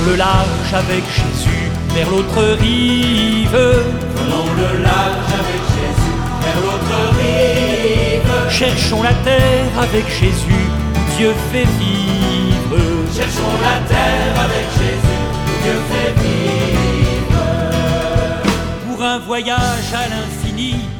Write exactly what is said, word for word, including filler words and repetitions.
le large avec Jésus vers l'autre rive. Prenons le large avec Jésus vers l'autre rive. Cherchons la terre avec Jésus, Dieu fait vivre. Cherchons la terre avec Jésus, Dieu fait vivre. Pour un voyage à l'infini,